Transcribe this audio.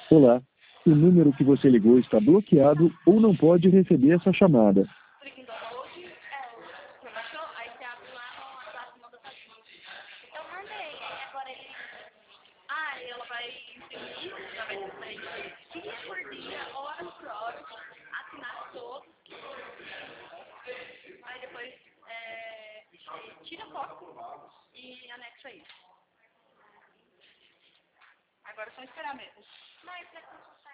Olá, o número que você ligou está bloqueado ou não pode receber essa chamada. Clique em download, você baixou, aí você abre lá o WhatsApp e manda pra gente. Eu mandei, aí agora ele... ela vai imprimir, ela vai imprimir dia por dia, hora por hora, assinar todos. Aí depois tira foto e anexa isso. Agora é só esperar mesmo. Mas